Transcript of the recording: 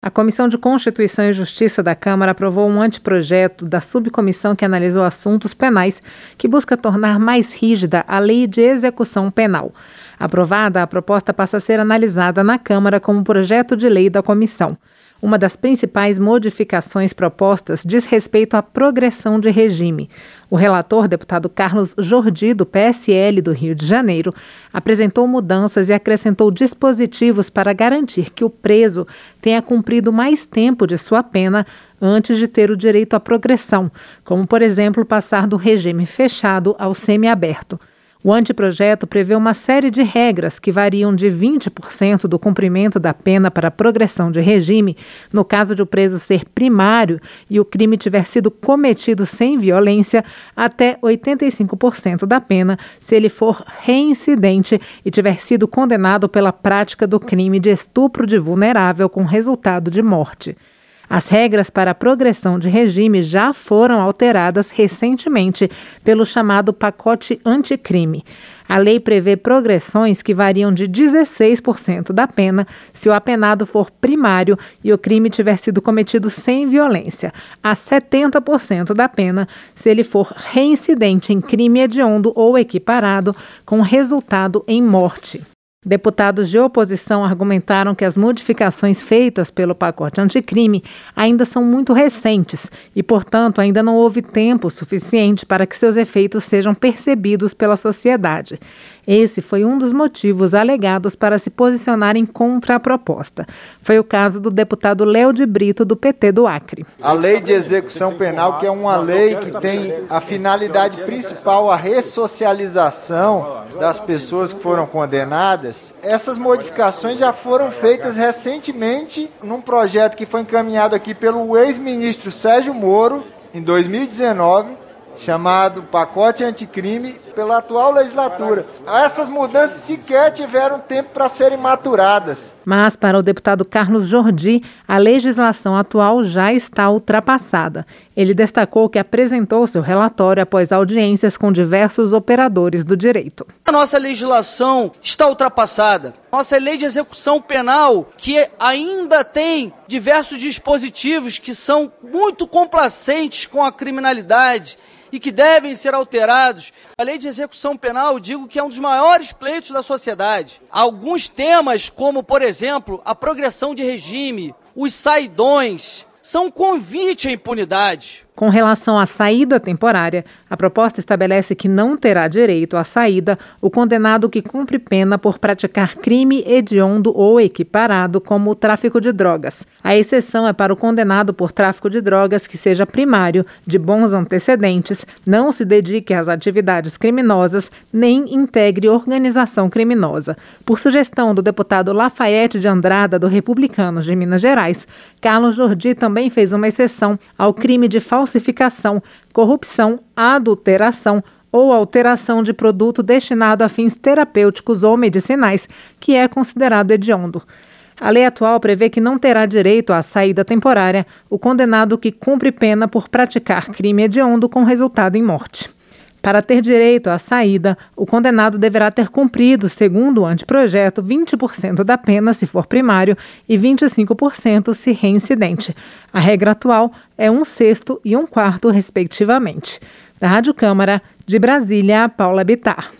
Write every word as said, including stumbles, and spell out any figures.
A Comissão de Constituição e Justiça da Câmara aprovou um anteprojeto da subcomissão que analisou assuntos penais que busca tornar mais rígida a lei de execução penal. Aprovada, a proposta passa a ser analisada na Câmara como projeto de lei da comissão. Uma das principais modificações propostas diz respeito à progressão de regime. O relator, deputado Carlos Jordi, do P S L do Rio de Janeiro, apresentou mudanças e acrescentou dispositivos para garantir que o preso tenha cumprido mais tempo de sua pena antes de ter o direito à progressão, como, por exemplo, passar do regime fechado ao semiaberto. O anteprojeto prevê uma série de regras que variam de vinte por cento do cumprimento da pena para a progressão de regime, no caso de o preso ser primário e o crime tiver sido cometido sem violência, até oitenta e cinco por cento da pena se ele for reincidente e tiver sido condenado pela prática do crime de estupro de vulnerável com resultado de morte. As regras para a progressão de regime já foram alteradas recentemente pelo chamado pacote anticrime. A lei prevê progressões que variam de dezesseis por cento da pena se o apenado for primário e o crime tiver sido cometido sem violência, a setenta por cento da pena se ele for reincidente em crime hediondo ou equiparado com resultado em morte. Deputados de oposição argumentaram que as modificações feitas pelo pacote anticrime ainda são muito recentes e, portanto, ainda não houve tempo suficiente para que seus efeitos sejam percebidos pela sociedade. Esse foi um dos motivos alegados para se posicionarem contra a proposta. Foi o caso do deputado Léo de Brito, do P T do Acre. A lei de execução penal, que é uma lei que tem a finalidade principal a ressocialização das pessoas que foram condenadas, essas modificações já foram feitas recentemente num projeto que foi encaminhado aqui pelo ex-ministro Sérgio Moro, em dois mil e dezenove, chamado Pacote Anticrime, pela atual legislatura. Essas mudanças sequer tiveram tempo para serem maturadas. Mas, para o deputado Carlos Jordi, a legislação atual já está ultrapassada. Ele destacou que apresentou seu relatório após audiências com diversos operadores do direito. A nossa legislação está ultrapassada. Nossa lei de execução penal, que ainda tem diversos dispositivos que são muito complacentes com a criminalidade e que devem ser alterados. A lei de execução penal, digo que é um dos maiores pleitos da sociedade. Alguns temas, como, por exemplo, a progressão de regime, os saidões, são um convite à impunidade. Com relação à saída temporária, a proposta estabelece que não terá direito à saída o condenado que cumpre pena por praticar crime hediondo ou equiparado, como o tráfico de drogas. A exceção é para o condenado por tráfico de drogas que seja primário, de bons antecedentes, não se dedique às atividades criminosas, nem integre organização criminosa. Por sugestão do deputado Lafayette de Andrada, do Republicanos de Minas Gerais, Carlos Jordi também fez uma exceção ao crime de falsificação, corrupção, adulteração ou alteração de produto destinado a fins terapêuticos ou medicinais, que é considerado hediondo. A lei atual prevê que não terá direito à saída temporária o condenado que cumpre pena por praticar crime hediondo com resultado em morte. Para ter direito à saída, o condenado deverá ter cumprido, segundo o anteprojeto, vinte por cento da pena se for primário e vinte e cinco por cento se reincidente. A regra atual é um sexto e um quarto, respectivamente. Da Rádio Câmara, de Brasília, Paula Bittar.